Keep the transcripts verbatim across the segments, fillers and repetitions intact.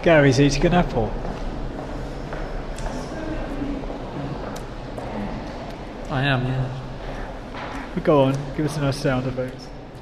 Gary's eating an apple. I am, yeah. Go on, give us a nice sound effect.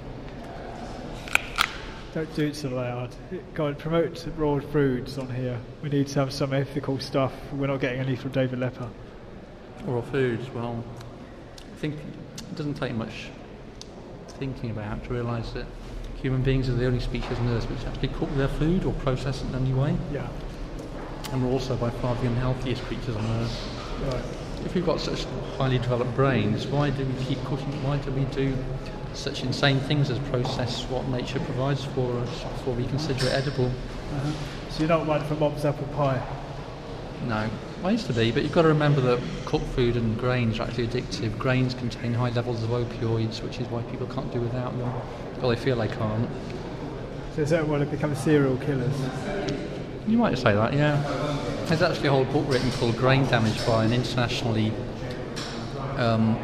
Don't do it so loud. Go on, promote raw foods on here. We need to have some ethical stuff. We're not getting any from David Lepper. Raw foods, well, I think it doesn't take much thinking about to realise that human beings are the only species on Earth which actually cook their food or process it in any way. Yeah. And we're also by far the unhealthiest creatures on Earth. Right. If we've got such highly developed brains, why do we keep cooking? Why do we do such insane things as process what nature provides for us before we consider it edible? Uh-huh. So you're not one for Mom's apple pie? No. I used to be, but you've got to remember that cooked food and grains are actually addictive. Grains contain high levels of opioids, which is why people can't do without them. Well, they feel they can't. So is that why they become serial killers? You might say that, yeah. There's actually a whole book written called Grain Damage by an internationally um,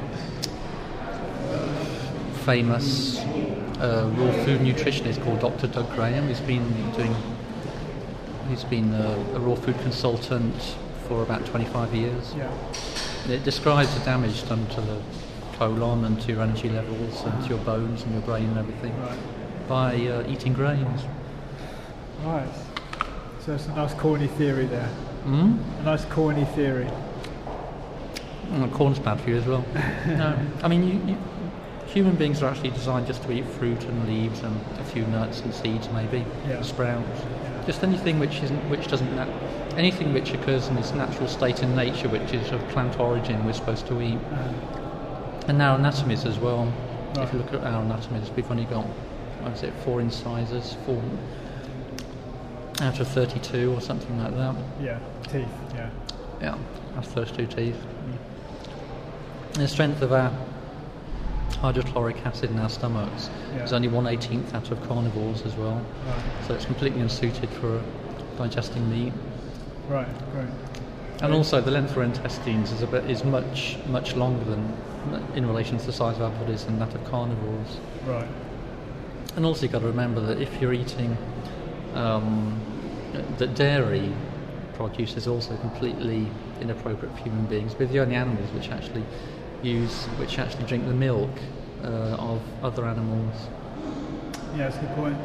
famous uh, raw food nutritionist called Doctor Doug Graham. He's been doing. He's been a, a raw food consultant for about twenty-five years. Yeah. It describes the damage done to the colon and to your energy levels and to your bones and your brain and everything Right. by uh, eating grains. Right. So that's a nice corny theory there. Mm? A nice corny theory. Mm, corn's bad for you as well. No, I mean, you, you, human beings are actually designed just to eat fruit and leaves and a few nuts and seeds, maybe, Yeah. and sprouts. Yeah. Just anything which isn't, which doesn't, nat- anything which occurs in its natural state in nature, which is of plant origin, we're supposed to eat. Uh, And our anatomies as well. Right. If you look at our anatomies, we've only got, what is it, four incisors, four out of thirty-two or something like that. yeah. Teeth. Yeah. Yeah, our first two teeth. And the strength of our hydrochloric acid in our stomachs Yeah. is only one eighteenth out of carnivores as well. Right. So it's completely unsuited for digesting meat. Right. Right. And also the length of our intestines is a bit is much much longer than in relation to the size of our bodies than that of carnivores. Right. And also you've got to remember that if you're eating um, that dairy produce is also completely inappropriate for human beings. We're the only animals which actually use, which actually drink the milk uh, of other animals. Yeah, that's a good point.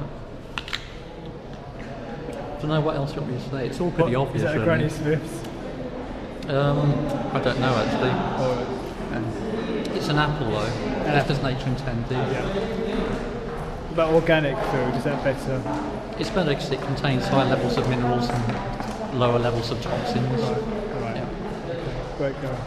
I don't know what else you want me to say. It's all pretty What, obvious. is that a really. Granny Smith's? Um, I don't know actually. Or, Um, it's an apple though. An Left as nature intended. yeah. What about organic food? Is that better? It's better because it contains high levels of minerals and lower levels of toxins. Right. Right. Yeah. Great go.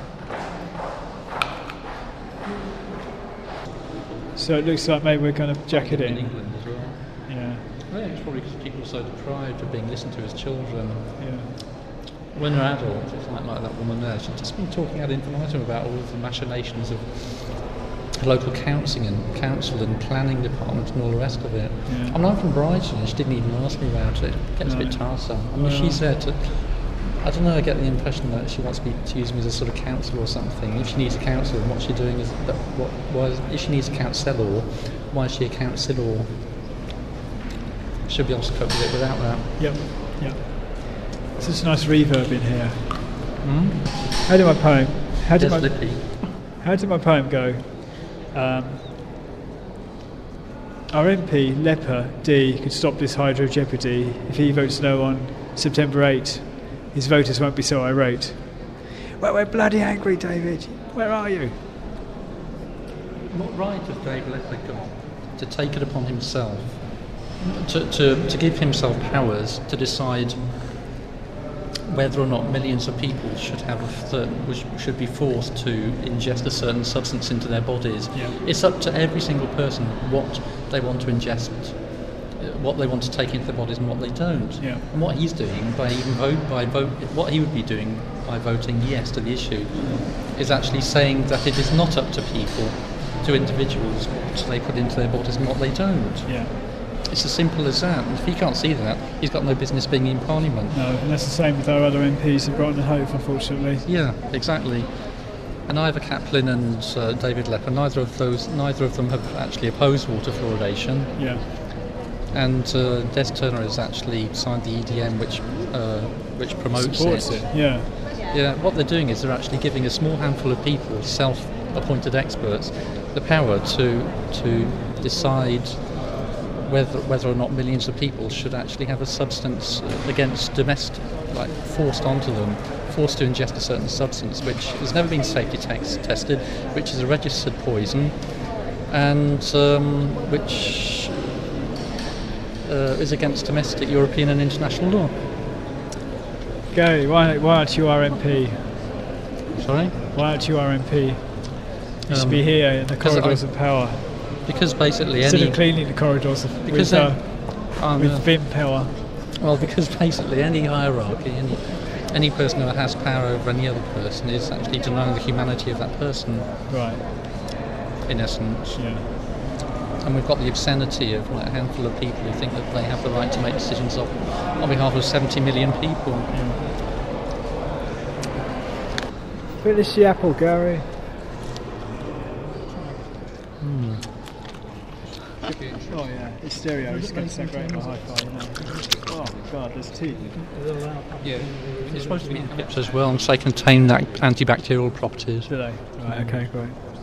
So it looks like maybe we're going to jack it In in. England as well. Yeah. I think it's probably because people are so deprived of being listened to as children. Yeah. When they're adults, it's like, like that woman there. She's just been talking ad infinitum about all of the machinations of local counselling and council and planning department and all the rest of it. Yeah. I mean, I'm from Brighton and she didn't even ask me about it. It gets No. a bit tiresome. I mean, Well. she's there to... I don't know, I get the impression that she wants me to use me as a sort of counsellor or something. If she needs a counsellor, what she's doing is... That, what, why is, if she needs a counsellor, why is she a counsellor? She'll be able to cope with it without that. Yep. Yep. There's just a nice reverb in here. Hmm? How did my poem? How did Yes, my Lippy. How did my poem go? Um, our M P, Lepper D, could stop this hydro jeopardy if he votes no on September eighth. His voters won't be so irate. Well, we're bloody angry, David. Where are you? What right has Dave Lepper got to take it upon himself, to, to, to give himself powers to decide whether or not millions of people should have a certain, which should be forced to ingest a certain substance into their bodies? Yeah. It's up to every single person what they want to ingest, what they want to take into their bodies and what they don't. Yeah. And what he's doing by even vote by vote, what he would be doing by voting yes to the issue, is actually saying that it is not up to people, to individuals, what they put into their bodies and what they don't. Yeah. It's as simple as that. And if he can't see that, he's got no business being in Parliament. No, and that's the same with our other M Ps in Brighton and Hove, unfortunately. Yeah, exactly. And either Kaplan and uh, David Lepper, neither of those, neither of them have actually opposed water fluoridation. Yeah. and uh, Des Turner has actually signed the E D M, which uh, which promotes Supports it. it. Yeah. Yeah, what they're doing is they're actually giving a small handful of people, self-appointed experts, the power to to decide whether whether or not millions of people should actually have a substance against domestic, like forced onto them, forced to ingest a certain substance which has never been safety tex- tested, which is a registered poison, and um, which uh, is against domestic, European and international law. Gary, why, why aren't you our M P? Sorry? Why aren't you our M P? You Um, should be here in the because corridors I- of power. Because basically Instead any... of cleaning the corridors of, Because with, they- uh, um, with uh, Vim power. Well, because basically any hierarchy, any any person who has power over any other person is actually denying the humanity of that person, Right. in essence. Yeah. And we've got the obscenity of like, a handful of people who think that they have the right to make decisions on, on behalf of seventy million people. Finish the apple, Gary. Hmm. Oh yeah, it's stereo. It's going to sound great on hi-fi. You know. Oh god, there's teeth. Yeah, it's supposed to be chips as well, and so they contain that antibacterial properties. Do they? Right. Okay. Great.